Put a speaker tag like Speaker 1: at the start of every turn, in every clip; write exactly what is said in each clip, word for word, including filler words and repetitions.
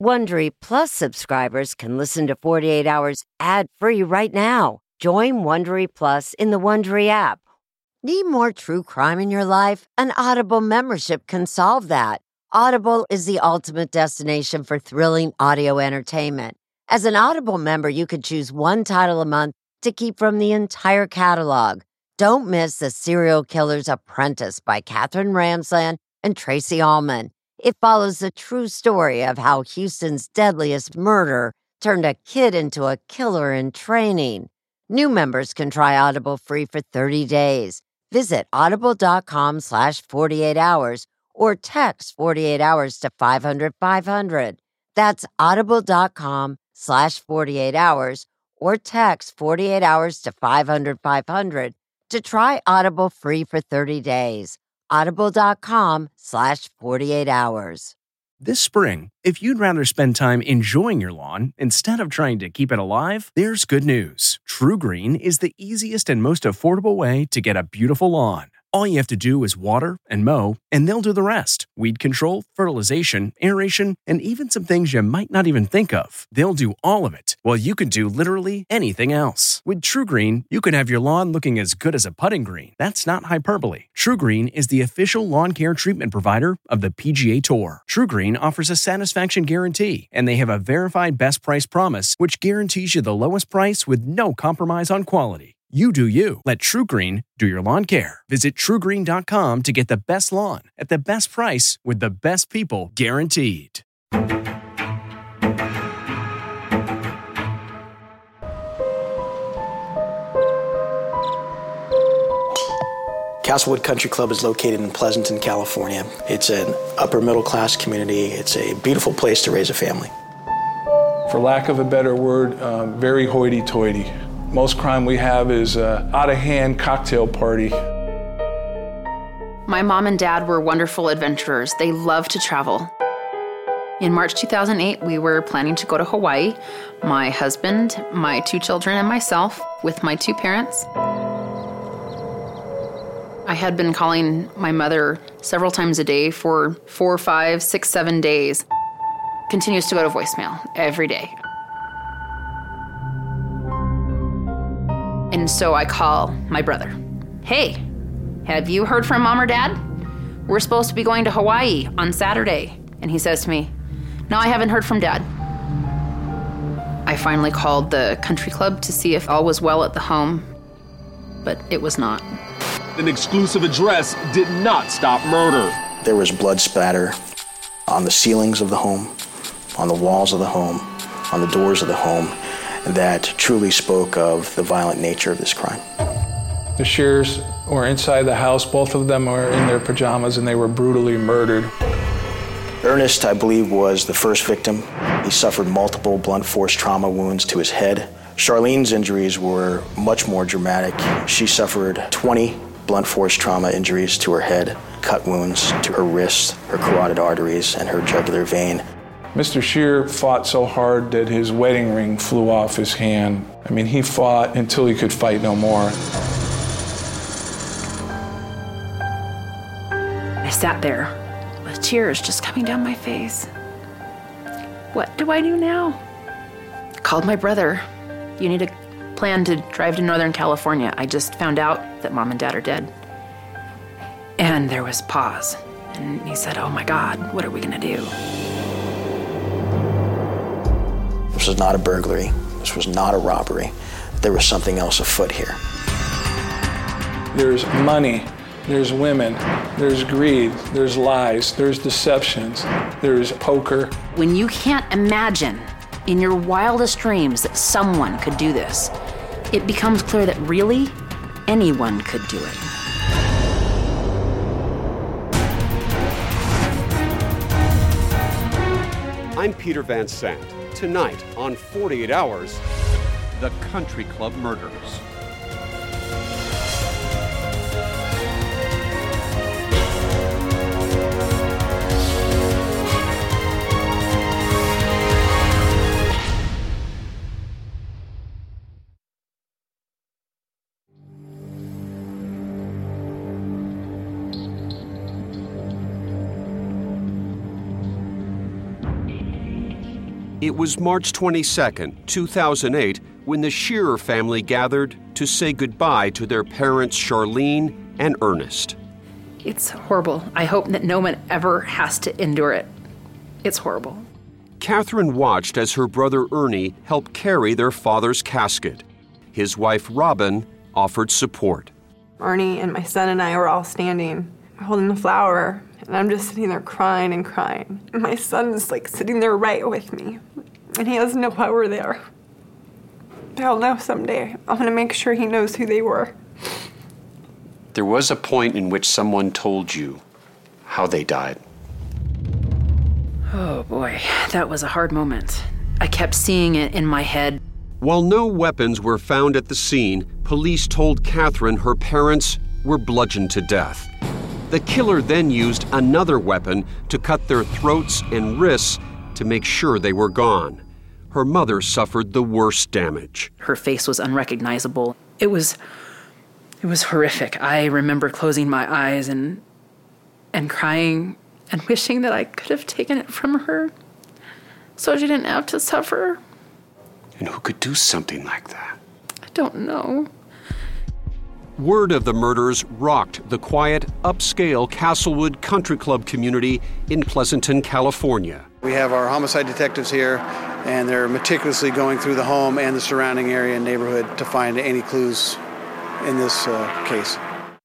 Speaker 1: Wondery Plus subscribers can listen to forty-eight hours ad-free right now. Join Wondery Plus in the Wondery app. Need more true crime in your life? An Audible membership can solve that. Audible is the ultimate destination for thrilling audio entertainment. As an Audible member, you can choose one title a month to keep from the entire catalog. Don't miss The Serial Killer's Apprentice by Katherine Ramsland and Tracy Ullman. It follows the true story of how Houston's deadliest murder turned a kid into a killer in training. New members can try Audible free for thirty days. Visit audible.com slash 48 hours or text forty-eight hours to five hundred five hundred. That's audible.com slash 48 hours or text forty-eight hours to five hundred five hundred to try Audible free for thirty days. Audible.com slash 48 hours.
Speaker 2: This spring, if you'd rather spend time enjoying your lawn instead of trying to keep it alive, there's good news. True Green is the easiest and most affordable way to get a beautiful lawn. All you have to do is water and mow, and they'll do the rest. Weed control, fertilization, aeration, and even some things you might not even think of. They'll do all of it, while you can do literally anything else. With True Green, you can have your lawn looking as good as a putting green. That's not hyperbole. True Green is the official lawn care treatment provider of the P G A Tour. True Green offers a satisfaction guarantee, and they have a verified best price promise, which guarantees you the lowest price with no compromise on quality. You do you. Let True Green do your lawn care. Visit true green dot com to get the best lawn at the best price with the best people guaranteed.
Speaker 3: Castlewood Country Club is located in Pleasanton, California. It's an upper middle class community. It's a beautiful place to raise a family.
Speaker 4: For lack of a better word, um, very hoity-toity. Most crime we have is an out-of-hand cocktail party.
Speaker 5: My mom and dad were wonderful adventurers. They loved to travel. In March two thousand eight, we were planning to go to Hawaii. My husband, my two children, and myself, with my two parents. I had been calling my mother several times a day for four, five, six, seven days. Continues to go to voicemail every day. And so I call my brother. Hey, have you heard from mom or dad? We're supposed to be going to Hawaii on Saturday. And he says to me, no, I haven't heard from dad. I finally called the country club to see if all was well at the home, but it was not.
Speaker 6: An exclusive address did not stop murder.
Speaker 3: There was blood spatter on the ceilings of the home, on the walls of the home, on the doors of the home, that truly spoke of the violent nature of this crime.
Speaker 4: The Shears were inside the house. Both of them were in their pajamas, and they were brutally murdered.
Speaker 3: Ernest, I believe, was the first victim. He suffered multiple blunt force trauma wounds to his head. Charlene's injuries were much more dramatic. She suffered twenty blunt force trauma injuries to her head, cut wounds to her wrists, her carotid arteries, and her jugular vein.
Speaker 4: Mister Shear fought so hard that his wedding ring flew off his hand. I mean, he fought until he could fight no more.
Speaker 5: I sat there with tears just coming down my face. What do I do now? Called my brother. You need a plan to drive to Northern California. I just found out that mom and dad are dead. And there was pause. And he said, oh my God, what are we gonna do?
Speaker 3: This was not a burglary. This was not a robbery. There was something else afoot here.
Speaker 4: There's money, there's women, there's greed, there's lies, there's deceptions, there's poker.
Speaker 5: When you can't imagine in your wildest dreams that someone could do this, it becomes clear that really anyone could do it.
Speaker 7: I'm Peter Van Sant. Tonight on forty-eight hours, the Country Club Murders. It was March twenty-second, two thousand eight, when the Shearer family gathered to say goodbye to their parents Charlene and Ernest.
Speaker 5: It's horrible. I hope that no one ever has to endure it. It's horrible.
Speaker 7: Catherine watched as her brother Ernie helped carry their father's casket. His wife Robin offered support.
Speaker 8: Ernie and my son and I were all standing, holding the flower, and I'm just sitting there crying and crying. And my son's like sitting there right with me, and he doesn't know why we're there. He'll know someday. I'm gonna make sure he knows who they were.
Speaker 9: There was a point in which someone told you how they died.
Speaker 5: Oh boy, that was a hard moment. I kept seeing it in my head.
Speaker 7: While no weapons were found at the scene, police told Catherine her parents were bludgeoned to death. The killer then used another weapon to cut their throats and wrists to make sure they were gone. Her mother suffered the worst damage.
Speaker 5: Her face was unrecognizable. It was, it was horrific. I remember closing my eyes and, and crying and wishing that I could have taken it from her so she didn't have to suffer.
Speaker 9: And who could do something like that?
Speaker 5: I don't know.
Speaker 7: Word of the murders rocked the quiet, upscale Castlewood Country Club community in Pleasanton, California.
Speaker 10: We have our homicide detectives here, and they're meticulously going through the home and the surrounding area and neighborhood to find any clues in this uh, case.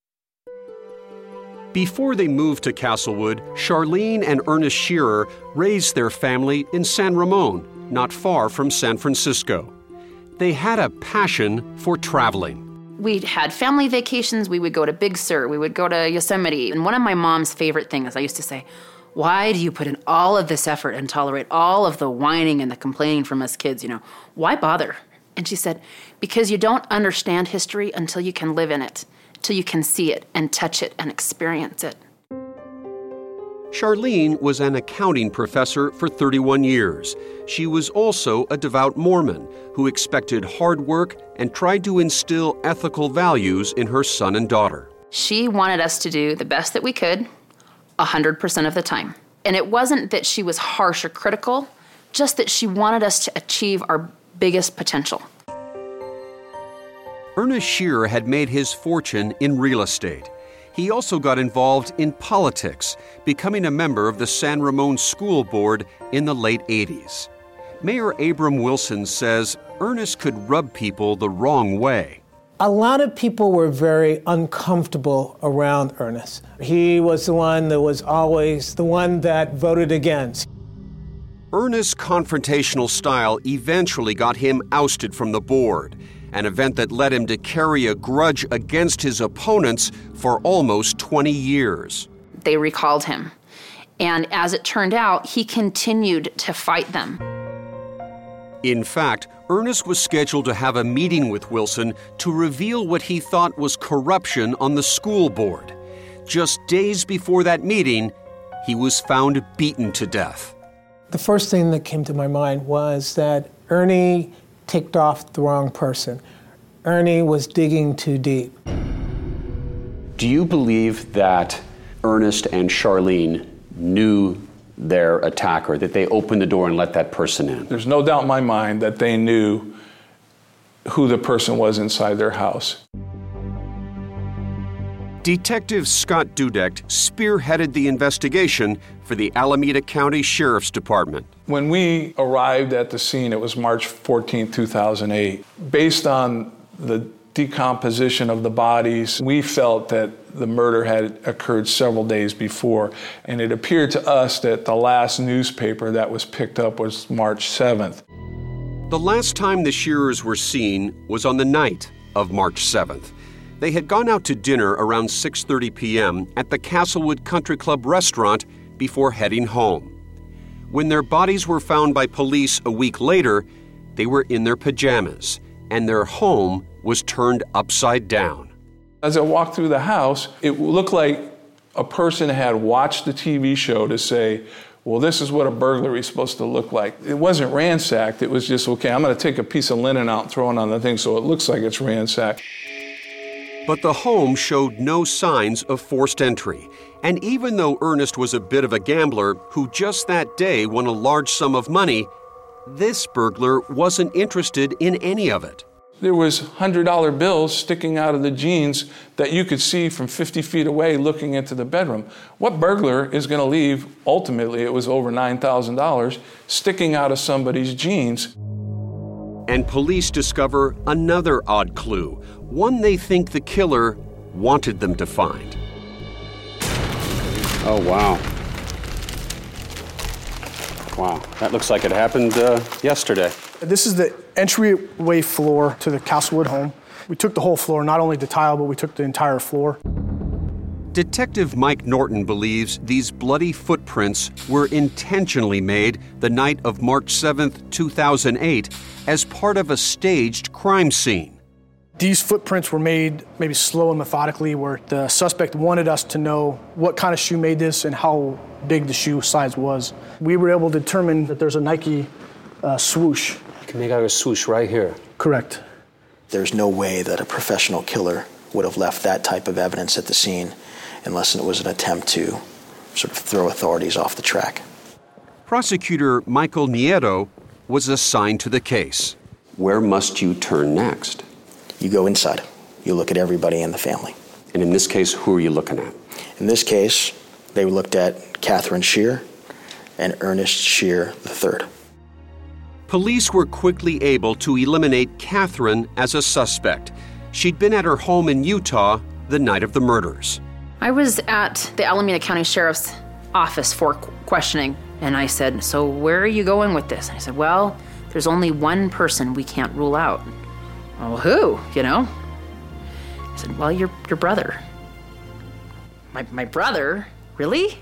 Speaker 7: Before they moved to Castlewood, Charlene and Ernest Shearer raised their family in San Ramon, not far from San Francisco. They had a passion for traveling.
Speaker 5: We had family vacations. We would go to Big Sur. We would go to Yosemite. And one of my mom's favorite things, I used to say, why do you put in all of this effort and tolerate all of the whining and the complaining from us kids, you know? Why bother? And she said, because you don't understand history until you can live in it, till you can see it and touch it and experience it.
Speaker 7: Charlene was an accounting professor for thirty-one years. She was also a devout Mormon who expected hard work and tried to instill ethical values in her son and daughter.
Speaker 5: She wanted us to do the best that we could, one hundred percent of the time. And it wasn't that she was harsh or critical, just that she wanted us to achieve our biggest potential.
Speaker 7: Ernest Shearer had made his fortune in real estate. He also got involved in politics, becoming a member of the San Ramon School Board in the late eighties. Mayor Abram Wilson says Ernest could rub people the wrong way.
Speaker 11: A lot of people were very uncomfortable around Ernest. He was the one that was always the one that voted against.
Speaker 7: Ernest's confrontational style eventually got him ousted from the board, an event that led him to carry a grudge against his opponents for almost twenty years.
Speaker 5: They recalled him. And as it turned out, he continued to fight them.
Speaker 7: In fact, Ernest was scheduled to have a meeting with Wilson to reveal what he thought was corruption on the school board. Just days before that meeting, he was found beaten to death.
Speaker 11: The first thing that came to my mind was that Ernie ticked off the wrong person. Ernie was digging too deep.
Speaker 9: Do you believe that Ernest and Charlene knew their attacker, that they opened the door and let that person in?
Speaker 4: There's no doubt in my mind that they knew who the person was inside their house.
Speaker 7: Detective Scott Dudek spearheaded the investigation for the Alameda County Sheriff's Department.
Speaker 4: When we arrived at the scene, it was March fourteenth, two thousand eight. Based on the decomposition of the bodies, we felt that the murder had occurred several days before, and it appeared to us that the last newspaper that was picked up was March seventh.
Speaker 7: The last time the Shearers were seen was on the night of March seventh. They had gone out to dinner around six thirty p.m. at the Castlewood Country Club restaurant before heading home. When their bodies were found by police a week later, they were in their pajamas, and their home was turned upside down.
Speaker 4: As I walked through the house, it looked like a person had watched the T V show to say, well, this is what a burglary is supposed to look like. It wasn't ransacked. It was just, okay, I'm going to take a piece of linen out and throw it on the thing so it looks like it's ransacked.
Speaker 7: But the home showed no signs of forced entry. And even though Ernest was a bit of a gambler who just that day won a large sum of money, This burglar wasn't interested in any of it.
Speaker 4: There was one hundred dollar bills sticking out of the jeans that you could see from fifty feet away looking into the bedroom. What burglar is going to leave, ultimately it was over nine thousand dollars, sticking out of somebody's jeans?
Speaker 7: And police discover another odd clue, one they think the killer wanted them to find.
Speaker 9: Oh, wow. Wow, that looks like it happened uh, yesterday.
Speaker 12: This is the entryway floor to the Castlewood home. We took the whole floor, not only the tile, but we took the entire floor.
Speaker 7: Detective Mike Norton believes these bloody footprints were intentionally made the night of March seventh, two thousand eight, as part of a staged crime scene.
Speaker 12: These footprints were made maybe slow and methodically, where the suspect wanted us to know what kind of shoe made this and how big the shoe size was. We were able to determine that there's a Nike uh, swoosh.
Speaker 9: You can make out a swoosh right here.
Speaker 12: Correct.
Speaker 3: There's no way that a professional killer would have left that type of evidence at the scene unless it was an attempt to sort of throw authorities off the track.
Speaker 7: Prosecutor Michael Nieto was assigned to the case.
Speaker 9: Where must you turn next?
Speaker 3: You go inside. You look at everybody in the family.
Speaker 9: And in this case, who are you looking at?
Speaker 3: In this case, they looked at Catherine Shear and Ernest Shear the third.
Speaker 7: Police were quickly able to eliminate Catherine as a suspect. She'd been at her home in Utah the night of the murders.
Speaker 5: I was at the Alameda County Sheriff's office for questioning, and I said, so where are you going with this? And I said, well, there's only one person we can't rule out. Well, who, you know? I said, well, your your brother. My, my brother? Really?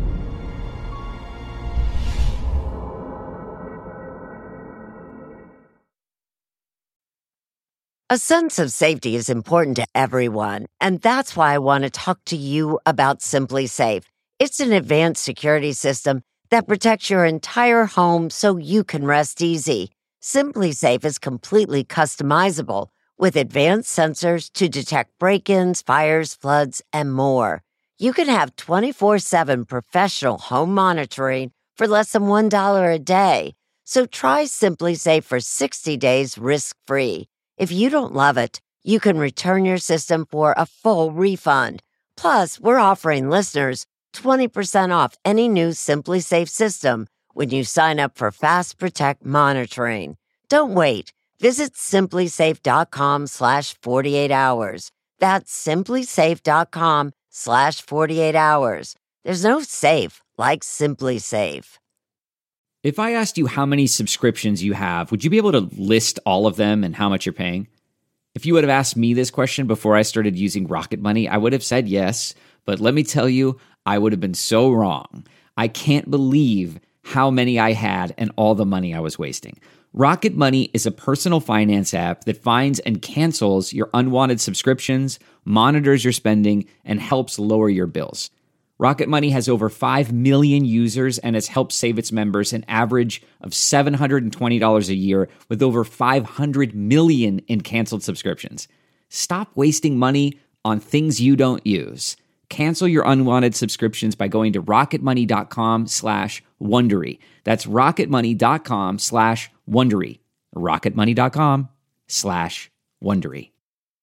Speaker 1: A sense of safety is important to everyone, and that's why I want to talk to you about Simply Safe. It's an advanced security system that protects your entire home so you can rest easy. Simply Safe is completely customizable with advanced sensors to detect break-ins, fires, floods, and more. You can have twenty-four seven professional home monitoring for less than one dollar a day. So try Simply Safe for sixty days risk-free. If you don't love it, you can return your system for a full refund. Plus, we're offering listeners twenty percent off any new Simply Safe system when you sign up for Fast Protect monitoring. Don't wait. Visit simplysafe.com slash 48 hours. That's simplysafe.com slash 48 hours. There's no safe like Simply Safe.
Speaker 13: If I asked you how many subscriptions you have, would you be able to list all of them and how much you're paying? If you would have asked me this question before I started using Rocket Money, I would have said yes. But let me tell you, I would have been so wrong. I can't believe how many I had and all the money I was wasting. Rocket Money is a personal finance app that finds and cancels your unwanted subscriptions, monitors your spending, and helps lower your bills. Rocket Money has over five million users and has helped save its members an average of seven hundred twenty dollars a year with over five hundred million in canceled subscriptions. Stop wasting money on things you don't use. Cancel your unwanted subscriptions by going to rocketmoney.com slash Wondery. That's rocketmoney.com slash Wondery. rocketmoney.com slash Wondery.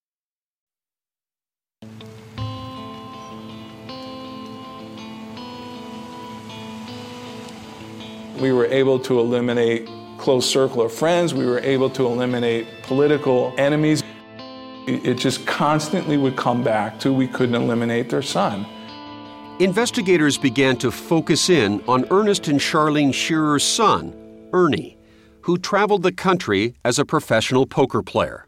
Speaker 4: We were able to eliminate close circle of friends. We were able to eliminate political enemies. It just constantly would come back to we couldn't eliminate their son.
Speaker 7: Investigators began to focus in on Ernest and Charlene Shearer's son, Ernie, who traveled the country as a professional poker player.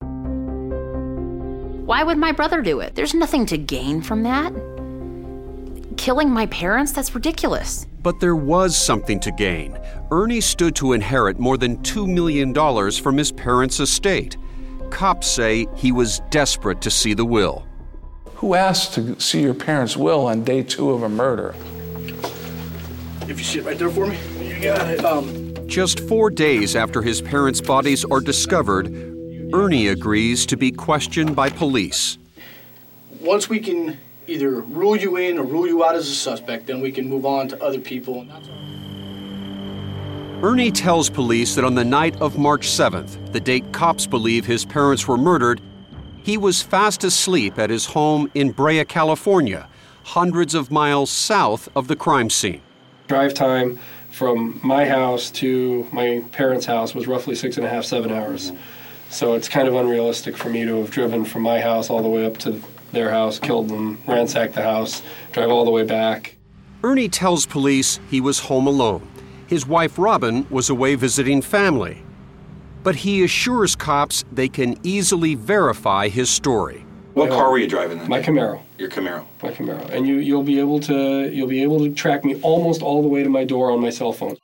Speaker 5: Why would my brother do it? There's nothing to gain from that. Killing my parents? That's ridiculous.
Speaker 7: But there was something to gain. Ernie stood to inherit more than two million dollars from his parents' estate. Cops say he was desperate to see the will.
Speaker 4: Who asked to see your parents' will on day two of a murder?
Speaker 12: If you sit right there for me, you got it. Um,
Speaker 7: Just four days after his parents' bodies are discovered, Ernie agrees to be questioned by police.
Speaker 12: Once we can either rule you in or rule you out as a suspect, then we can move on to other people.
Speaker 7: Ernie tells police that on the night of March seventh, the date cops believe his parents were murdered, he was fast asleep at his home in Brea, California, hundreds of miles south of the crime scene.
Speaker 14: Drive time from my house to my parents' house was roughly six and a half, seven hours. So it's kind of unrealistic for me to have driven from my house all the way up to their house, killed them, ransacked the house, drive all the way back.
Speaker 7: Ernie tells police he was home alone. His wife, Robin, was away visiting family. But he assures cops they can easily verify his story.
Speaker 15: What car were you driving then?
Speaker 14: My Camaro.
Speaker 15: Your Camaro.
Speaker 14: My Camaro. And you, you'll be able to you'll be able to track me almost all the way to my door on my cell phone.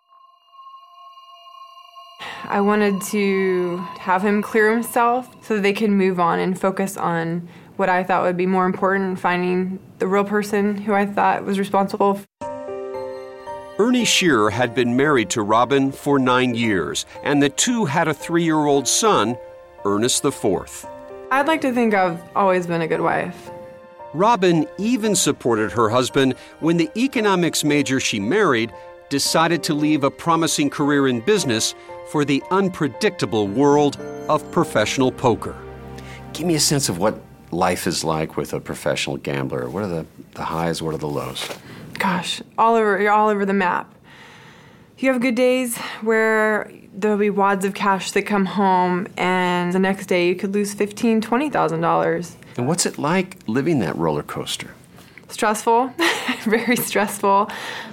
Speaker 8: I wanted to have him clear himself so that they could move on and focus on what I thought would be more important, finding the real person who I thought was responsible.
Speaker 7: Ernie Shearer had been married to Robin for nine years, and the two had a three-year-old son, Ernest the Fourth.
Speaker 8: I'd like to think I've always been a good wife.
Speaker 7: Robin even supported her husband when the economics major she married decided to leave a promising career in business for the unpredictable world of professional poker.
Speaker 9: Give me a sense of what life is like with a professional gambler. What are the, the highs, what are the lows?
Speaker 8: Gosh, all over, you're all over the map. You have good days where there'll be wads of cash that come home, and the next day you could lose fifteen thousand dollars, twenty thousand dollars.
Speaker 9: And what's it like living that roller coaster?
Speaker 8: Stressful, very stressful.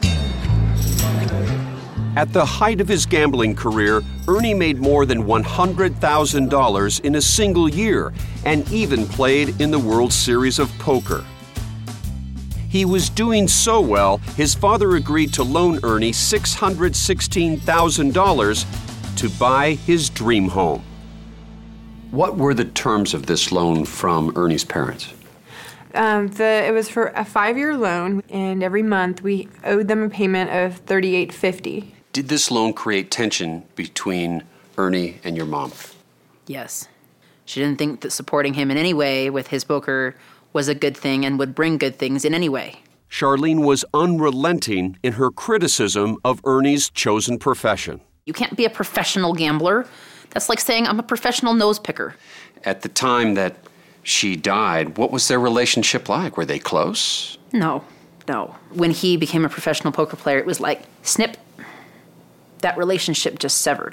Speaker 7: At the height of his gambling career, Ernie made more than one hundred thousand dollars in a single year and even played in the World Series of Poker. He was doing so well, his father agreed to loan Ernie six hundred sixteen thousand dollars to buy his dream home.
Speaker 9: What were the terms of this loan from Ernie's parents?
Speaker 8: Um, the, it was for a five-year loan, and every month we owed them a payment of thirty-eight fifty.
Speaker 9: Did this loan create tension between Ernie and your mom?
Speaker 5: Yes. She didn't think that supporting him in any way with his poker was a good thing and would bring good things in any way.
Speaker 7: Charlene was unrelenting in her criticism of Ernie's chosen profession.
Speaker 5: You can't be a professional gambler. That's like saying I'm a professional nose picker.
Speaker 9: At the time that she died, what was their relationship like? Were they close?
Speaker 5: No, no. When he became a professional poker player, it was like, snip. That relationship just severed.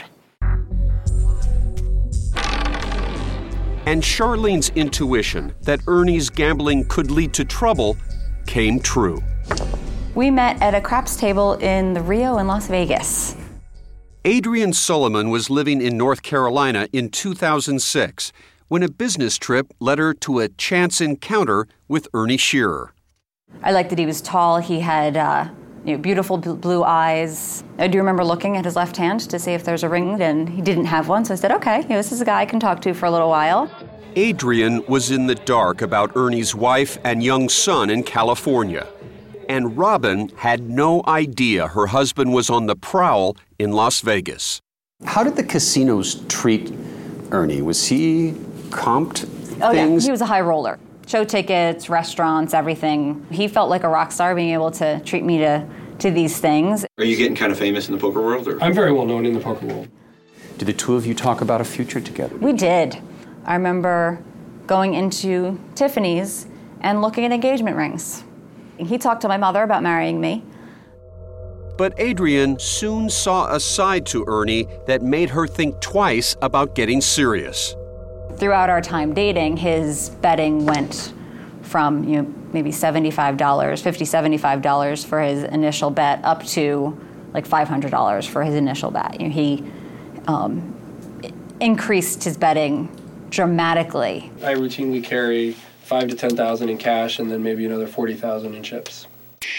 Speaker 7: And Charlene's intuition that Ernie's gambling could lead to trouble came true.
Speaker 16: We met at a craps table in the Rio in Las Vegas.
Speaker 7: Adrian Solomon was living in North Carolina in two thousand six when a business trip led her to a chance encounter with Ernie Shearer.
Speaker 16: I liked that he was tall. He had uh, you know, beautiful blue eyes. I do remember looking at his left hand to see if there's a ring, and he didn't have one, so I said, okay, you know, this is a guy I can talk to for a little while.
Speaker 7: Adrian was in the dark about Ernie's wife and young son in California, and Robin had no idea her husband was on the prowl in Las Vegas.
Speaker 9: How did the casinos treat Ernie? Was he comped
Speaker 16: Oh
Speaker 9: things?
Speaker 16: yeah, he was a high roller. Show tickets, restaurants, everything. He felt like a rock star being able to treat me to, to these things.
Speaker 15: Are you getting kind of famous in the poker world? Or?
Speaker 14: I'm very well known in the poker world.
Speaker 9: Did the two of you talk about a future together?
Speaker 16: We did. I remember going into Tiffany's and looking at engagement rings. He talked to my mother about marrying me.
Speaker 7: But Adrian soon saw a side to Ernie that made her think twice about getting serious.
Speaker 16: Throughout our time dating, his betting went from, you know, maybe seventy-five dollars, fifty dollars, seventy-five dollars for his initial bet up to like five hundred dollars for his initial bet. You know, he um, increased his betting dramatically.
Speaker 14: I routinely carry five to ten thousand in cash and then maybe another forty thousand in chips.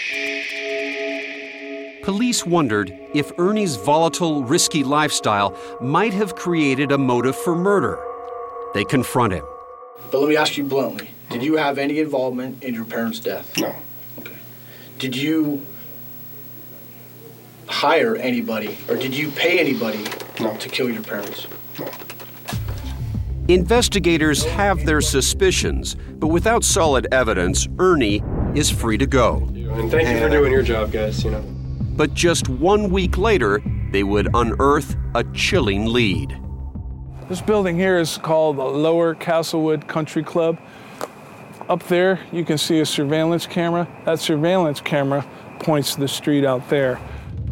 Speaker 7: Police wondered if Ernie's volatile, risky lifestyle might have created a motive for murder. They confront him.
Speaker 12: But let me ask you bluntly, did you have any involvement in your parents' death?
Speaker 14: No.
Speaker 12: Okay. Did you hire anybody, or did you pay anybody
Speaker 14: no.
Speaker 12: to kill your parents?
Speaker 14: No.
Speaker 7: Investigators have their suspicions, but without solid evidence, Ernie is free to go.
Speaker 14: And thank you for doing your job, guys, you know.
Speaker 7: But just one week later, they would unearth a chilling lead.
Speaker 4: This building here is called the Lower Castlewood Country Club. Up there, you can see a surveillance camera. That surveillance camera points to the street out there.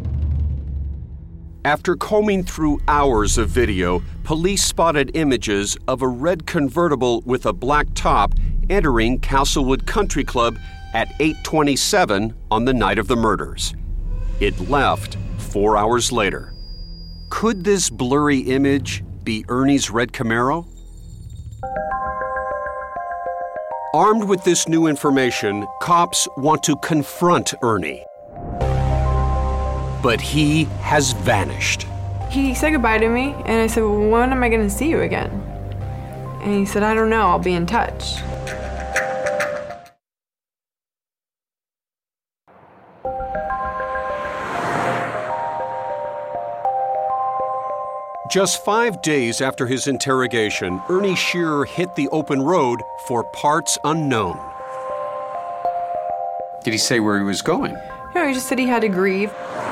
Speaker 7: After combing through hours of video, police spotted images of a red convertible with a black top entering Castlewood Country Club at eight twenty-seven on the night of the murders. It left four hours later. Could this blurry image be Ernie's red Camaro? Armed with this new information, cops want to confront Ernie. But he has vanished.
Speaker 8: He said goodbye to me, and I said, well, when am I going to see you again? And he said, I don't know, I'll be in touch.
Speaker 7: Just five days after his interrogation, Ernie Shearer hit the open road for parts unknown.
Speaker 9: Did he say where he was going?
Speaker 8: No, he just said he had to grieve.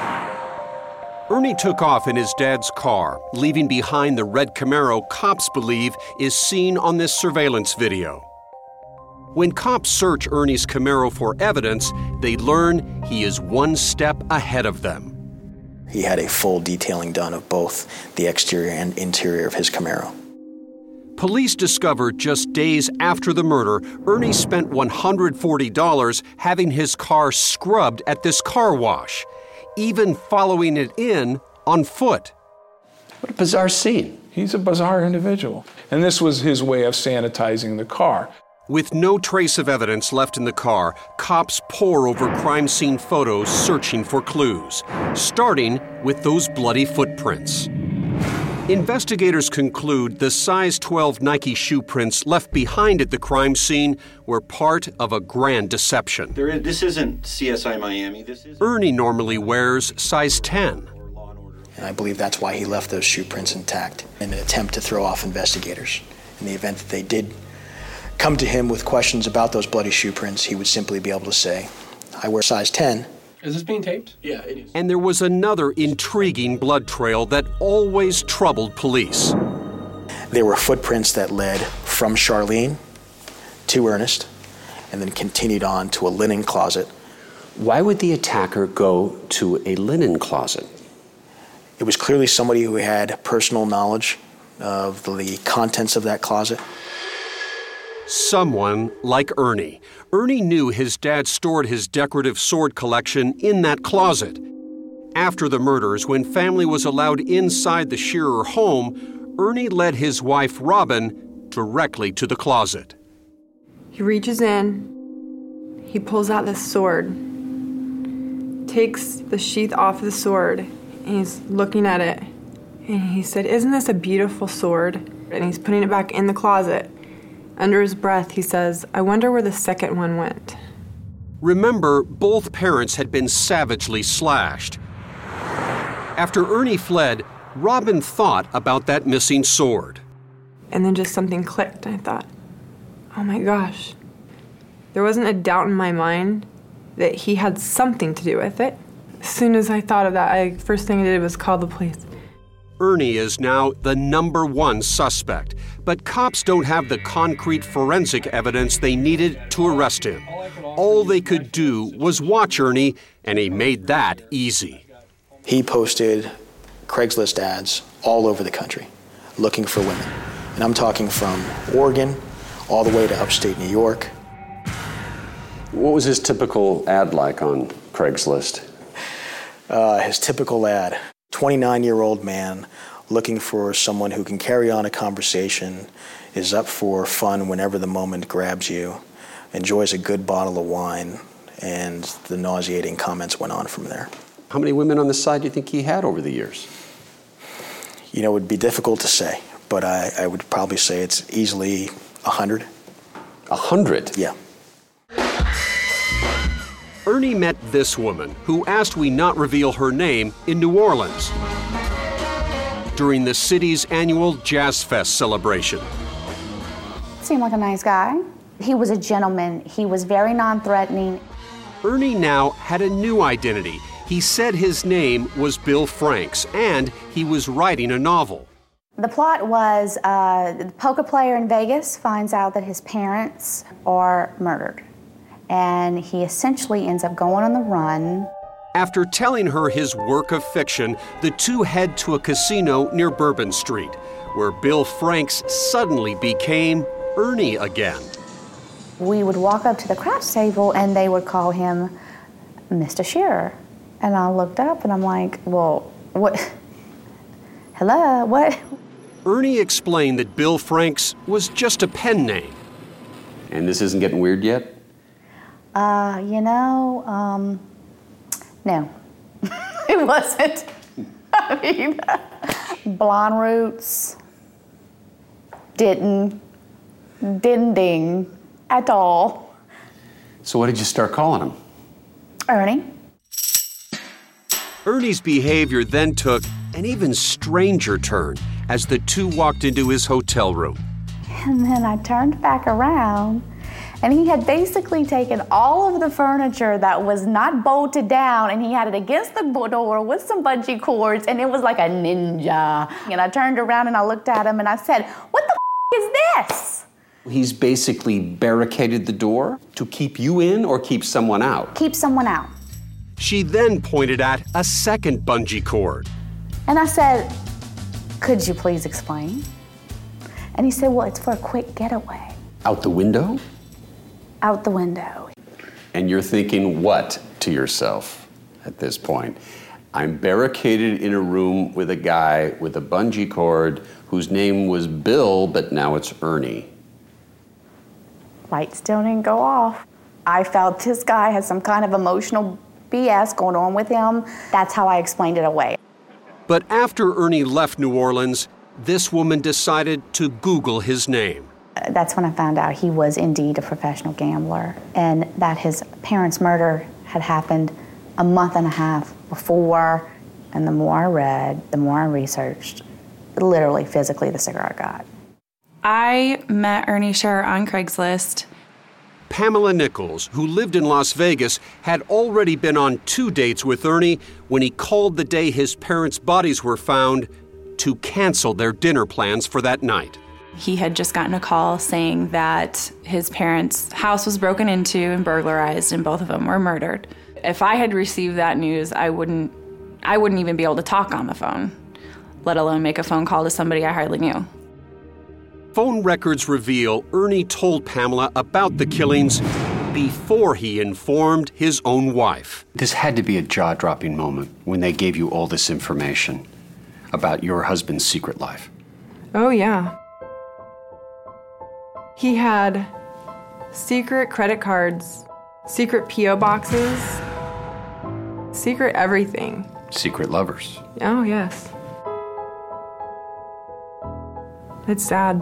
Speaker 7: Ernie took off in his dad's car, leaving behind the red Camaro cops believe is seen on this surveillance video. When cops search Ernie's Camaro for evidence, they learn he is one step ahead of them.
Speaker 3: He had a full detailing done of both the exterior and interior of his Camaro.
Speaker 7: Police discovered just days after the murder, Ernie spent one hundred forty dollars having his car scrubbed at this car wash, even following it in on foot.
Speaker 9: What a bizarre scene.
Speaker 4: He's a bizarre individual. And this was his way of sanitizing the car.
Speaker 7: With no trace of evidence left in the car, cops pore over crime scene photos searching for clues, starting with those bloody footprints. Investigators conclude the size twelve Nike shoe prints left behind at the crime scene were part of a grand deception.
Speaker 15: There is, this isn't C S I Miami. This is
Speaker 7: Ernie normally wears size ten.
Speaker 3: And I believe that's why he left those shoe prints intact in an attempt to throw off investigators. In the event that they did come to him with questions about those bloody shoe prints, he would simply be able to say, I wear size ten.
Speaker 14: Is this being taped? Yeah, it is.
Speaker 7: And there was another intriguing blood trail that always troubled police.
Speaker 3: There were footprints that led from Charlene to Ernest and then continued on to a linen closet.
Speaker 9: Why would the attacker go to a linen closet?
Speaker 3: It was clearly somebody who had personal knowledge of the contents of that closet.
Speaker 7: Someone like Ernie. Ernie knew his dad stored his decorative sword collection in that closet. After the murders, when family was allowed inside the Shearer home, Ernie led his wife, Robin, directly to the closet.
Speaker 8: He reaches in, he pulls out this sword, takes the sheath off the sword, and he's looking at it. And he said, isn't this a beautiful sword? And he's putting it back in the closet. Under his breath, he says, I wonder where the second one went.
Speaker 7: Remember, both parents had been savagely slashed. After Ernie fled, Robin thought about that missing sword.
Speaker 8: And then just something clicked. I thought, oh my gosh. There wasn't a doubt in my mind that he had something to do with it. As soon as I thought of that, I first thing I did was call the police.
Speaker 7: Ernie is now the number one suspect, but cops don't have the concrete forensic evidence they needed to arrest him. All they could do was watch Ernie, and he made that easy.
Speaker 3: He posted Craigslist ads all over the country looking for women. And I'm talking from Oregon all the way to upstate New York.
Speaker 9: What was his typical ad like on Craigslist?
Speaker 3: Uh, his typical ad. twenty-nine-year-old man looking for someone who can carry on a conversation, is up for fun whenever the moment grabs you, enjoys a good bottle of wine, and the nauseating comments went on from there.
Speaker 9: How many women on the side do you think he had over the years?
Speaker 3: You know, it would be difficult to say, but I, I would probably say it's easily a hundred.
Speaker 9: A hundred?
Speaker 3: Yeah.
Speaker 7: Ernie met this woman, who asked we not reveal her name, in New Orleans during the city's annual Jazz Fest celebration.
Speaker 17: Seemed like a nice guy. He was a gentleman. He was very non-threatening.
Speaker 7: Ernie now had a new identity. He said his name was Bill Franks, and he was writing a novel.
Speaker 17: The plot was uh, the poker player in Vegas finds out that his parents are murdered, and he essentially ends up going on the run.
Speaker 7: After telling her his work of fiction, the two head to a casino near Bourbon Street, where Bill Franks suddenly became Ernie again.
Speaker 17: We would walk up to the craps table, and they would call him Mister Shearer. And I looked up, and I'm like, well, what? Hello, what?
Speaker 7: Ernie explained that Bill Franks was just a pen name.
Speaker 9: And this isn't getting weird yet?
Speaker 17: Uh, you know, um, no, it wasn't. I mean, blonde roots didn't, didn't ding at all.
Speaker 9: So what did you start calling him?
Speaker 17: Ernie.
Speaker 7: Ernie's behavior then took an even stranger turn as the two walked into his hotel room.
Speaker 17: And then I turned back around, and he had basically taken all of the furniture that was not bolted down, and he had it against the door with some bungee cords, and it was like a ninja. And I turned around and I looked at him and I said, what the f- is this?
Speaker 9: He's basically barricaded the door to keep you in or keep someone out?
Speaker 17: Keep someone out.
Speaker 7: She then pointed at a second bungee cord.
Speaker 17: And I said, could you please explain? And he said, well, it's for a quick getaway.
Speaker 9: Out the window?
Speaker 17: Out the window.
Speaker 9: And you're thinking what to yourself at this point? I'm barricaded in a room with a guy with a bungee cord whose name was Bill, but now it's Ernie.
Speaker 17: Lights still didn't go off. I felt this guy had some kind of emotional B S going on with him. That's how I explained it away.
Speaker 7: But after Ernie left New Orleans, this woman decided to Google his name.
Speaker 17: That's when I found out he was indeed a professional gambler, and that his parents' murder had happened a month and a half before. And the more I read, the more I researched, literally, physically, the sicker I got.
Speaker 18: I met Ernie Shearer on Craigslist.
Speaker 7: Pamela Nichols, who lived in Las Vegas, had already been on two dates with Ernie when he called the day his parents' bodies were found to cancel their dinner plans for that night.
Speaker 18: He had just gotten a call saying that his parents' house was broken into and burglarized, and both of them were murdered. If I had received that news, I wouldn't, I wouldn't even be able to talk on the phone, let alone make a phone call to somebody I hardly knew.
Speaker 7: Phone records reveal Ernie told Pamela about the killings before he informed his own wife.
Speaker 9: This had to be a jaw-dropping moment when they gave you all this information about your husband's secret life.
Speaker 8: Oh, yeah. He had secret credit cards, secret P O boxes, secret everything.
Speaker 9: Secret lovers.
Speaker 8: Oh, yes. It's sad.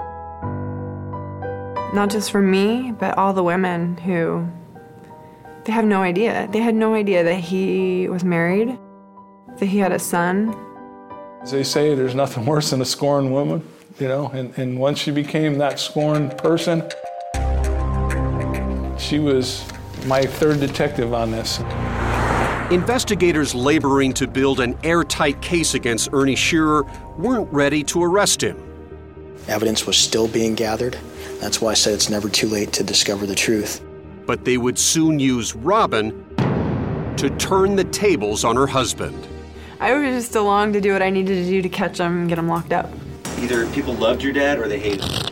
Speaker 8: Not just for me, but all the women who, they have no idea. They had no idea that he was married, that he had a son.
Speaker 4: As they say, there's nothing worse than a scorned woman, you know, and, and once she became that scorned person, she was my third detective on this.
Speaker 7: Investigators laboring to build an airtight case against Ernie Shearer weren't ready to arrest him.
Speaker 3: Evidence was still being gathered. That's why I said it's never too late to discover the truth.
Speaker 7: But they would soon use Robin to turn the tables on her husband.
Speaker 8: I was just along to do what I needed to do to catch him and get him locked up.
Speaker 15: Either people loved your dad or they hated him.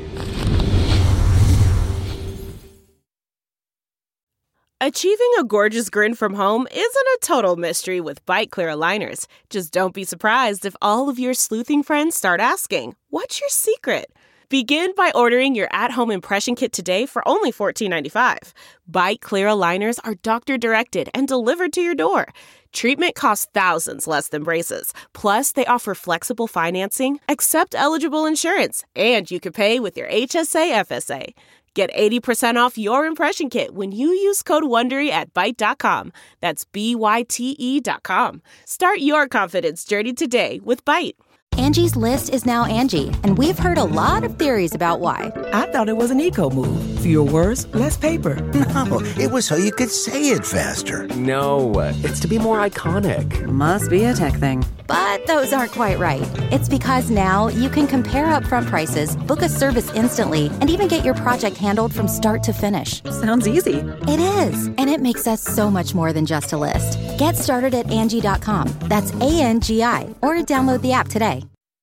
Speaker 19: Achieving a gorgeous grin from home isn't a total mystery with Byte Clear aligners. Just don't be surprised if all of your sleuthing friends start asking, what's your secret? Begin by ordering your at-home impression kit today for only fourteen ninety-five. Byte Clear aligners are doctor-directed and delivered to your door. Treatment costs thousands less than braces. Plus, they offer flexible financing, accept eligible insurance, and you can pay with your H S A F S A. Get eighty percent off your impression kit when you use code WONDERY at byte dot com. That's B Y T E dot com. Start your confidence journey today with Byte.
Speaker 20: Angie's List is now Angie, and we've heard a lot of theories about why.
Speaker 21: I thought it was an eco move. Fewer words, less paper.
Speaker 22: No, it was so you could say it faster.
Speaker 23: No, it's to be more iconic.
Speaker 20: Must be a tech thing. But those aren't quite right. It's because now you can compare upfront prices, book a service instantly, and even get your project handled from start to finish.
Speaker 21: Sounds easy.
Speaker 20: It is, and it makes us so much more than just a list. Get started at Angie dot com. That's A N G I, or download the app today.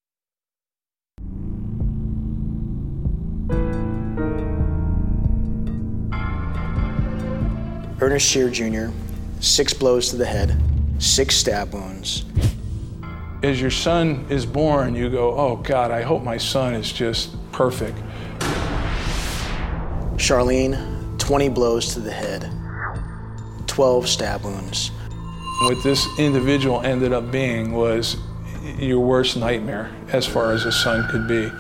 Speaker 3: Ernest Shear Junior, six blows to the head, six stab wounds.
Speaker 4: As your son is born, you go, oh God, I hope my son is just perfect.
Speaker 3: Charlene, twenty blows to the head, twelve stab wounds.
Speaker 4: What this individual ended up being was your worst nightmare as far as a son could be.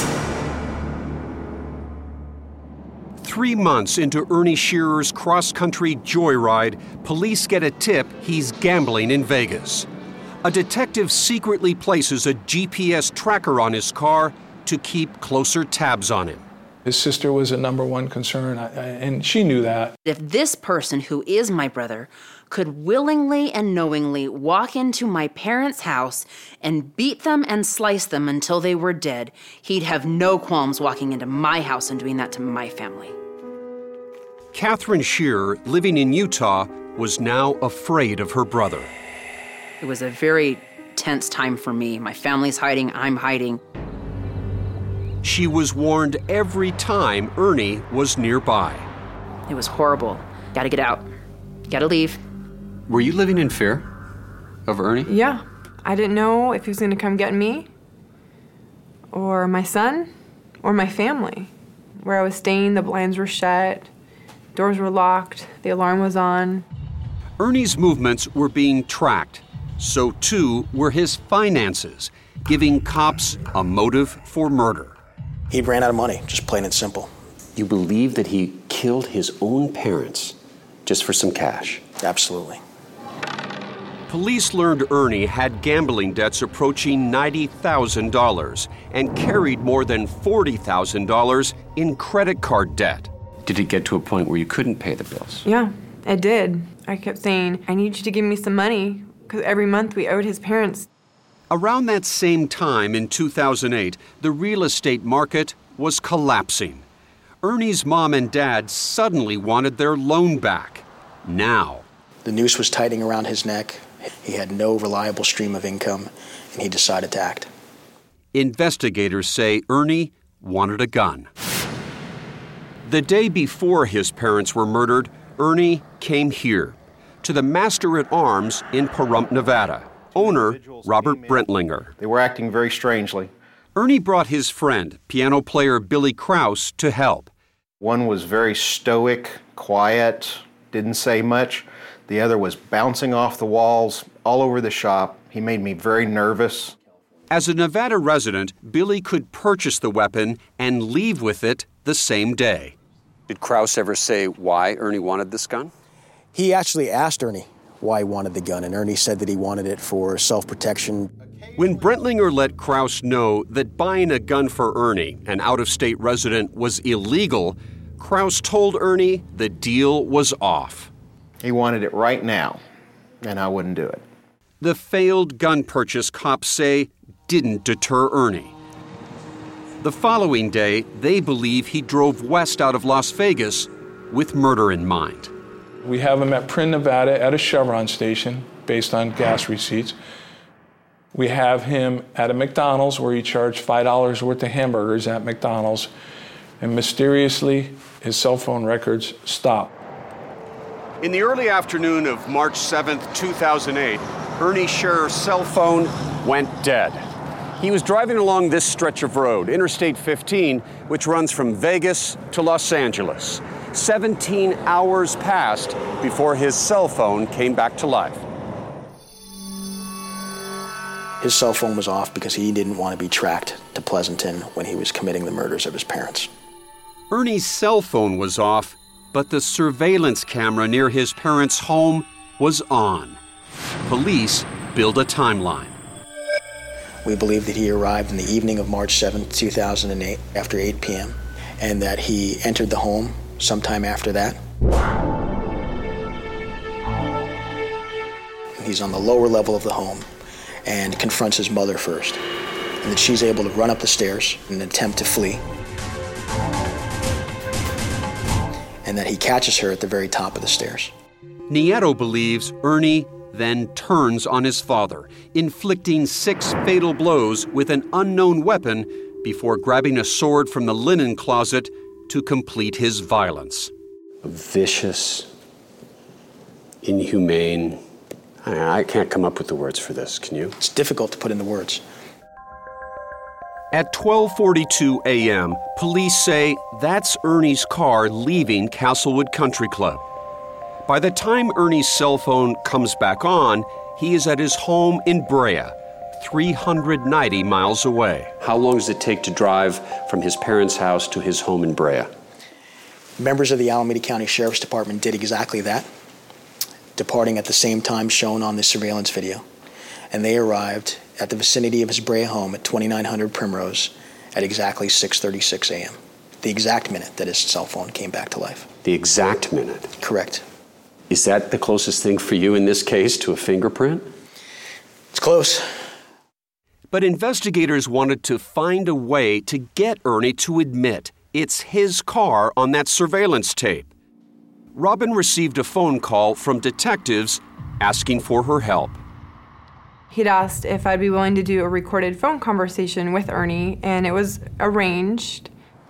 Speaker 7: Three months into Ernie Shearer's cross-country joyride, police get a tip he's gambling in Vegas. A detective secretly places a G P S tracker on his car to keep closer tabs on him.
Speaker 4: His sister was a number one concern, and she knew that.
Speaker 5: If this person, who is my brother, could willingly and knowingly walk into my parents' house and beat them and slice them until they were dead, he'd have no qualms walking into my house and doing that to my family.
Speaker 7: Catherine Shearer, living in Utah, was now afraid of her brother.
Speaker 5: It was a very tense time for me. My family's hiding, I'm hiding.
Speaker 7: She was warned every time Ernie was nearby.
Speaker 5: It was horrible. Gotta get out. Gotta leave.
Speaker 9: Were you living in fear of Ernie?
Speaker 8: Yeah. I didn't know if he was going to come get me, or my son, or my family. Where I was staying, the blinds were shut, doors were locked, the alarm was on.
Speaker 7: Ernie's movements were being tracked. So too were his finances, giving cops a motive for murder.
Speaker 3: He ran out of money, just plain and simple.
Speaker 9: You believe that he killed his own parents just for some cash?
Speaker 3: Absolutely.
Speaker 7: Police learned Ernie had gambling debts approaching ninety thousand dollars and carried more than forty thousand dollars in credit card debt.
Speaker 9: Did it get to a point where you couldn't pay the bills?
Speaker 8: Yeah, it did. I kept saying, I need you to give me some money, because every month we owed his parents.
Speaker 7: Around that same time in two thousand eight, the real estate market was collapsing. Ernie's mom and dad suddenly wanted their loan back. Now.
Speaker 3: The noose was tightening around his neck. He had no reliable stream of income, and he decided to act.
Speaker 7: Investigators say Ernie wanted a gun. The day before his parents were murdered, Ernie came here, to the Master-at-Arms in Pahrump, Nevada. Owner, Robert Brentlinger.
Speaker 24: They were acting very strangely.
Speaker 7: Ernie brought his friend, piano player Billy Krause, to help.
Speaker 24: One was very stoic, quiet, didn't say much. The other was bouncing off the walls all over the shop. He made me very nervous.
Speaker 7: As a Nevada resident, Billy could purchase the weapon and leave with it the same day.
Speaker 9: Did Krause ever say why Ernie wanted this gun?
Speaker 3: He actually asked Ernie why he wanted the gun, and Ernie said that he wanted it for self-protection.
Speaker 7: When Brentlinger let Krause know that buying a gun for Ernie, an out-of-state resident, was illegal, Krause told Ernie the deal was off.
Speaker 24: He wanted it right now, and I wouldn't do it.
Speaker 7: The failed gun purchase, cops say, didn't deter Ernie. The following day, they believe he drove west out of Las Vegas with murder in mind.
Speaker 4: We have him at Prin, Nevada at a Chevron station based on gas receipts. We have him at a McDonald's where he charged five dollars worth of hamburgers at McDonald's. And mysteriously, his cell phone records stop.
Speaker 7: In the early afternoon of March seventh, two thousand eight, Ernie Shearer's cell phone went dead. He was driving along this stretch of road, Interstate fifteen, which runs from Vegas to Los Angeles. seventeen hours passed before his cell phone came back to life.
Speaker 3: His cell phone was off because he didn't want to be tracked to Pleasanton when he was committing the murders of his parents.
Speaker 7: Ernie's cell phone was off, but the surveillance camera near his parents' home was on. Police built a timeline.
Speaker 3: We believe that he arrived in the evening of March seventh, two thousand eight, after eight p.m., and that he entered the home sometime after that. He's on the lower level of the home and confronts his mother first, and that she's able to run up the stairs in an attempt to flee, and that he catches her at the very top of the stairs.
Speaker 7: Nieto believes Ernie then turns on his father, inflicting six fatal blows with an unknown weapon before grabbing a sword from the linen closet to complete his violence.
Speaker 9: Vicious, inhumane. I can't come up with the words for this, can you?
Speaker 3: It's difficult to put into words.
Speaker 7: At twelve forty-two a.m., police say that's Ernie's car leaving Castlewood Country Club. By the time Ernie's cell phone comes back on, he is at his home in Brea, three hundred ninety miles away.
Speaker 9: How long does it take to drive from his parents' house to his home in Brea?
Speaker 3: Members of the Alameda County Sheriff's Department did exactly that, departing at the same time shown on the surveillance video. And they arrived at the vicinity of his Brea home at twenty-nine hundred Primrose at exactly six thirty-six a.m., the exact minute that his cell phone came back to life.
Speaker 9: The exact minute?
Speaker 3: Correct.
Speaker 9: Is that the closest thing for you in this case to a fingerprint?
Speaker 3: It's close.
Speaker 7: But investigators wanted to find a way to get Ernie to admit it's his car on that surveillance tape. Robin received a phone call from detectives asking for her help.
Speaker 8: He'd asked if I'd be willing to do a recorded phone conversation with Ernie, and it was arranged.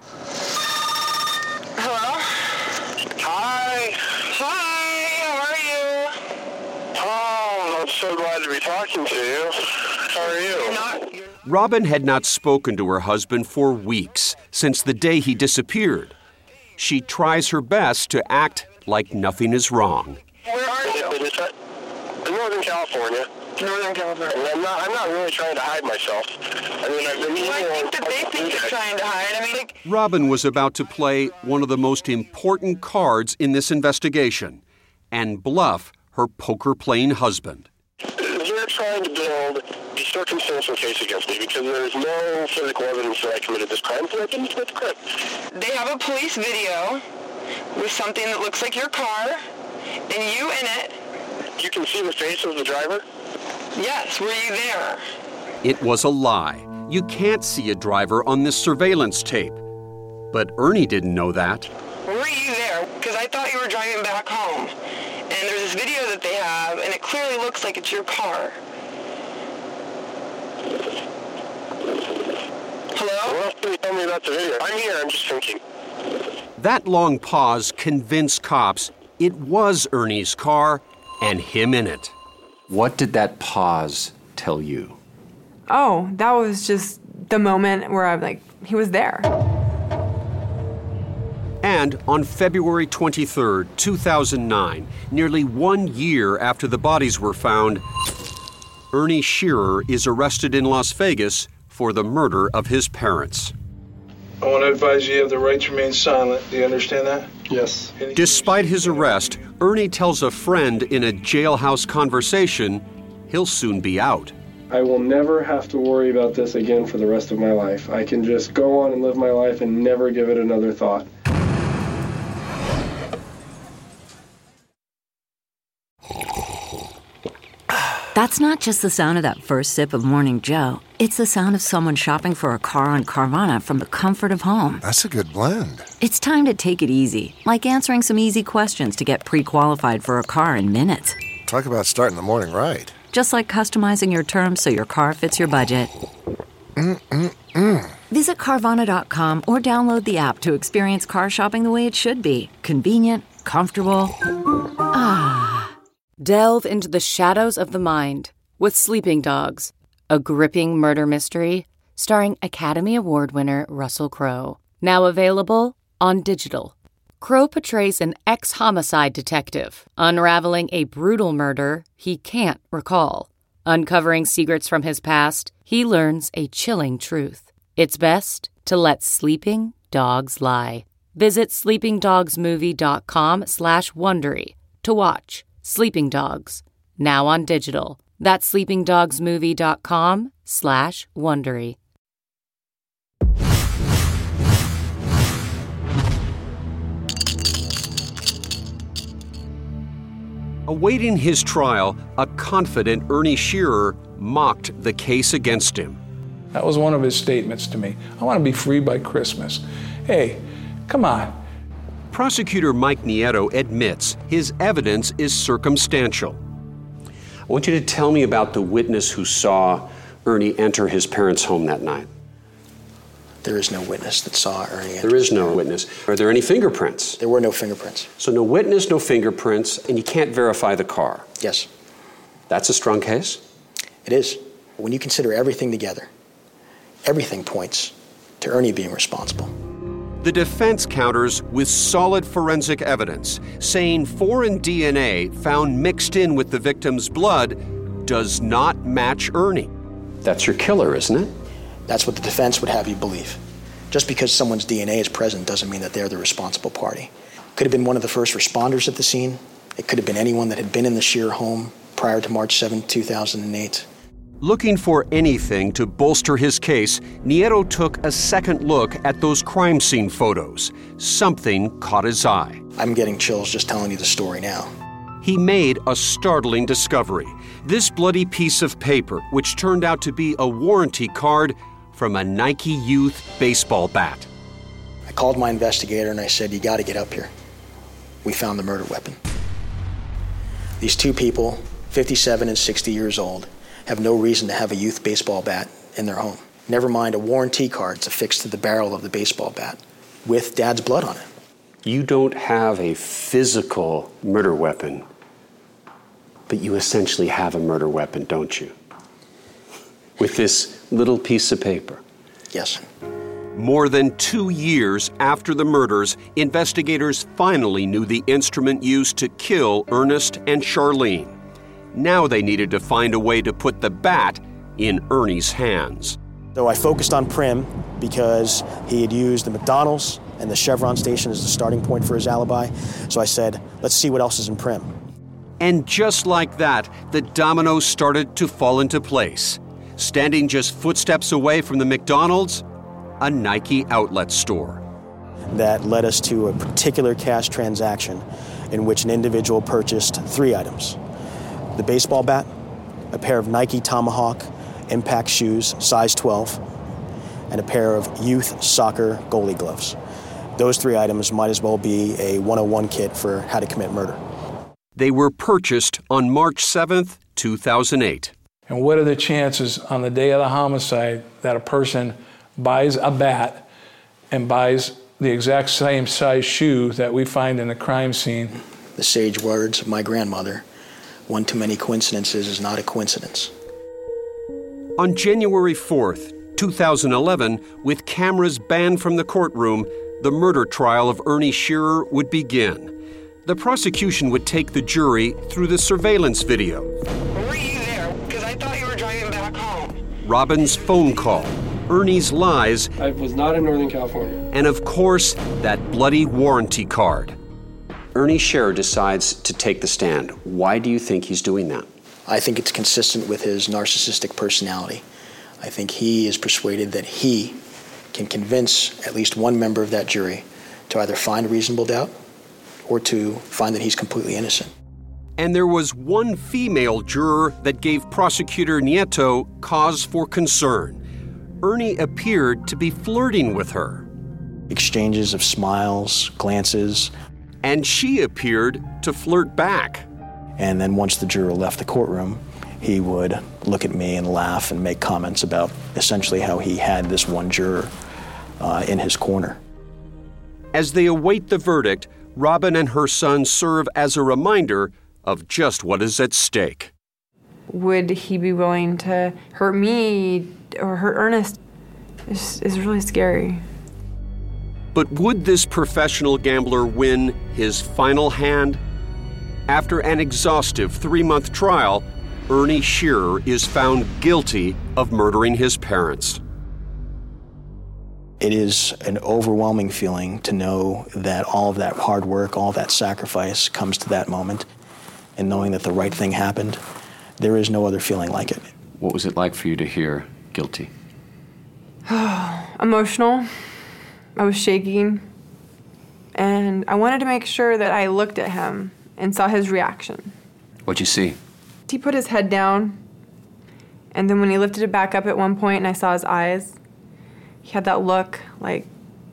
Speaker 2: Hello? Hi. Hi, how are you? Oh, I'm so glad to be talking to you. How are you? You're not, you're...
Speaker 7: Robin had not spoken to her husband for weeks, since the day he disappeared. She tries her best to act like nothing is wrong.
Speaker 2: Where are you? Northern California. Northern California. And I'm not, I'm not really trying to hide myself. I mean, I've been... Well, I think that they think you're trying to hide. I mean, like...
Speaker 7: Robin was about to play one of the most important cards in this investigation and bluff her poker-playing husband.
Speaker 2: They're trying to build a circumstantial case against me because there's no physical evidence that I committed this crime, so I didn't commit the crime. They have a police video with something that looks like your car, and you in it. You can see the face of the driver? Yes, were you there?
Speaker 7: It was a lie. You can't see a driver on this surveillance tape. But Ernie didn't know that.
Speaker 2: Were you there? Because I thought you were driving back home. And there's this video that they have, and it clearly looks like it's your car. Hello? What else can you tell me about the video? I'm here, I'm just thinking.
Speaker 7: That long pause convinced cops it was Ernie's car and him in it.
Speaker 9: What did that pause tell you?
Speaker 8: Oh, that was just the moment where I'm like, he was there.
Speaker 7: And on February twenty-third, two thousand nine, nearly one year after the bodies were found, Ernie Shearer is arrested in Las Vegas for the murder of his parents.
Speaker 4: I want to advise you you have the right to remain silent. Do you understand that?
Speaker 14: Yes.
Speaker 7: Despite his arrest, Ernie tells a friend in a jailhouse conversation he'll soon be out.
Speaker 14: I will never have to worry about this again for the rest of my life. I can just go on and live my life and never give it another thought.
Speaker 6: That's not just the sound of that first sip of Morning Joe. It's the sound of someone shopping for a car on Carvana from the comfort of home.
Speaker 22: That's a good blend.
Speaker 6: It's time to take it easy, like answering some easy questions to get pre-qualified for a car in minutes.
Speaker 22: Talk about starting the morning right.
Speaker 6: Just like customizing your terms so your car fits your budget.
Speaker 22: Mm-mm-mm.
Speaker 6: Visit Carvana dot com or download the app to experience car shopping the way it should be. Convenient, comfortable. Ah.
Speaker 10: Delve into the shadows of the mind with Sleeping Dogs, a gripping murder mystery starring Academy Award winner Russell Crowe. Now available on digital. Crowe portrays an ex-homicide detective unraveling a brutal murder he can't recall. Uncovering secrets from his past, he learns a chilling truth. It's best to let sleeping dogs lie. Visit sleepingdogsmovie.com slash Wondery to watch Sleeping Dogs, now on digital. That's sleepingdogsmovie.com slash Wondery.
Speaker 7: Awaiting his trial, a confident Ernie Shearer mocked the case against him.
Speaker 4: That was one of his statements to me. I want to be free by Christmas. Hey, come on.
Speaker 7: Prosecutor Mike Nieto admits his evidence is circumstantial. I want you to tell me about the witness who saw Ernie enter his parents' home that night.
Speaker 3: There is no witness that saw Ernie enter.
Speaker 7: There is no witness. Are there any fingerprints?
Speaker 3: There were no fingerprints.
Speaker 7: So no witness, no fingerprints, and you can't verify the car?
Speaker 3: Yes.
Speaker 7: That's a strong case?
Speaker 3: It is. When you consider everything together, everything points to Ernie being responsible.
Speaker 7: The defense counters with solid forensic evidence, saying foreign D N A found mixed in with the victim's blood does not match Ernie. That's your killer, isn't it?
Speaker 3: That's what the defense would have you believe. Just because someone's D N A is present doesn't mean that they're the responsible party. Could have been one of the first responders at the scene. It could have been anyone that had been in the Shearer home prior to March seventh, two thousand eight.
Speaker 7: Looking for anything to bolster his case, Nieto took a second look at those crime scene photos. Something caught his eye.
Speaker 3: I'm getting chills just telling you the story now.
Speaker 7: He made a startling discovery. This bloody piece of paper, which turned out to be a warranty card from a Nike Youth baseball bat.
Speaker 3: I called my investigator and I said, you got to get up here. We found the murder weapon. These two people, fifty-seven and sixty years old, have no reason to have a youth baseball bat in their home. Never mind a warranty card that's affixed to the barrel of the baseball bat with Dad's blood on it.
Speaker 7: You don't have a physical murder weapon, but you essentially have a murder weapon, don't you? With this little piece of paper.
Speaker 3: Yes.
Speaker 7: More than two years after the murders, investigators finally knew the instrument used to kill Ernest and Charlene. Now they needed to find a way to put the bat in Ernie's hands.
Speaker 3: So I focused on Prim because he had used the McDonald's and the Chevron station as the starting point for his alibi. So I said, let's see what else is in Prim.
Speaker 7: And just like that, the dominoes started to fall into place. Standing just footsteps away from the McDonald's, a Nike outlet store.
Speaker 3: That led us to a particular cash transaction in which an individual purchased three items. The baseball bat, a pair of Nike Tomahawk Impact shoes, size twelve, and a pair of youth soccer goalie gloves. Those three items might as well be a one oh one kit for how to commit murder.
Speaker 7: They were purchased on March seventh, two thousand eight.
Speaker 4: And what are the chances on the day of the homicide that a person buys a bat and buys the exact same size shoe that we find in the crime scene?
Speaker 3: The sage words of my grandmother, one too many coincidences is not a coincidence.
Speaker 7: On January fourth, two thousand eleven, with cameras banned from the courtroom, the murder trial of Ernie Shearer would begin. The prosecution would take the jury through the surveillance video.
Speaker 2: Were you there? Because I thought you were driving back home.
Speaker 7: Robin's phone call, Ernie's lies.
Speaker 14: I was not in Northern California.
Speaker 7: And of course, that bloody warranty card. Ernie Shearer decides to take the stand. Why do you think he's doing that?
Speaker 3: I think it's consistent with his narcissistic personality. I think he is persuaded that he can convince at least one member of that jury to either find reasonable doubt or to find that he's completely innocent.
Speaker 7: And there was one female juror that gave Prosecutor Nieto cause for concern. Ernie appeared to be flirting with her.
Speaker 3: Exchanges of smiles, glances.
Speaker 7: And she appeared to flirt back.
Speaker 3: And then once the juror left the courtroom, he would look at me and laugh and make comments about essentially how he had this one juror uh, in his corner.
Speaker 7: As they await the verdict, Robin and her son serve as a reminder of just what is at stake.
Speaker 8: Would he be willing to hurt me or hurt Ernest? It's, it's really scary.
Speaker 7: But would this professional gambler win his final hand? After an exhaustive three-month trial, Ernie Shearer is found guilty of murdering his parents.
Speaker 3: It is an overwhelming feeling to know that all of that hard work, all of that sacrifice comes to that moment, and knowing that the right thing happened, There is no other feeling like it.
Speaker 9: What was it like for you to hear guilty?
Speaker 8: Emotional. I was shaking. And I wanted to make sure that I looked at him and saw his reaction.
Speaker 9: What'd you see?
Speaker 8: He put his head down, and then when he lifted it back up at one point and I saw his eyes, he had that look like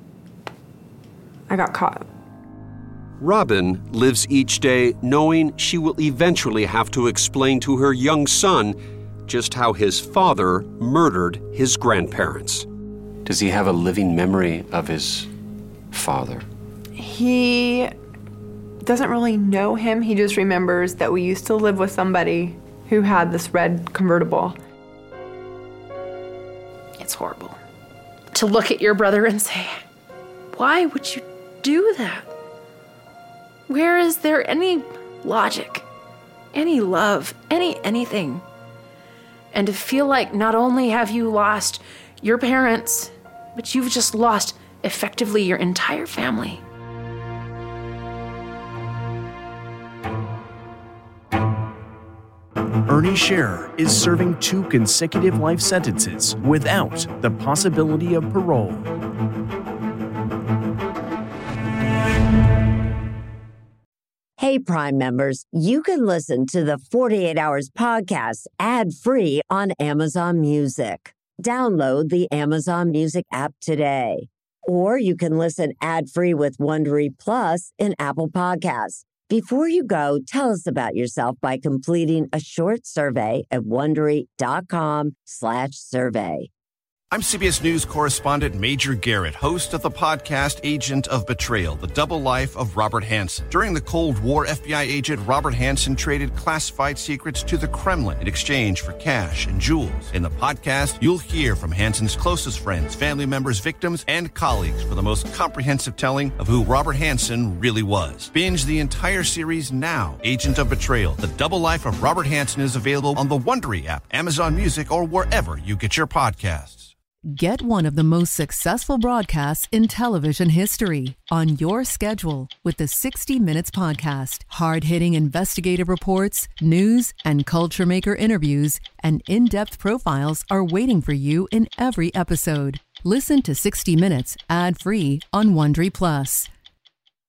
Speaker 8: I got caught.
Speaker 7: Robin lives each day knowing she will eventually have to explain to her young son just how his father murdered his grandparents.
Speaker 9: Does he have a living memory of his father?
Speaker 8: He doesn't really know him. He just remembers that we used to live with somebody who had this red convertible.
Speaker 5: It's horrible to look at your brother and say, why would you do that? Where is there any logic, any love, any anything? And to feel like not only have you lost your parents, but you've just lost effectively your entire family.
Speaker 1: Ernie Scherer is serving two consecutive life sentences without the possibility of parole.
Speaker 11: Hey, Prime members, you can listen to the forty-eight Hours podcast ad-free on Amazon Music. Download the Amazon Music app today. Or you can listen ad-free with Wondery Plus in Apple Podcasts. Before you go, tell us about yourself by completing a short survey at Wondery.com slash survey.
Speaker 13: I'm C B S News correspondent Major Garrett, host of the podcast Agent of Betrayal, the double life of Robert Hanssen. During the Cold War, F B I agent Robert Hanssen traded classified secrets to the Kremlin in exchange for cash and jewels. In the podcast, you'll hear from Hanssen's closest friends, family members, victims, and colleagues for the most comprehensive telling of who Robert Hanssen really was. Binge the entire series now. Agent of Betrayal, the double life of Robert Hanssen is available on the Wondery app, Amazon Music, or wherever you get your podcasts.
Speaker 16: Get one of the most successful broadcasts in television history on your schedule with the sixty minutes podcast. Hard-hitting investigative reports, news, and culture maker interviews, and in-depth profiles are waiting for you in every episode. Listen to sixty minutes ad-free on Wondery Plus.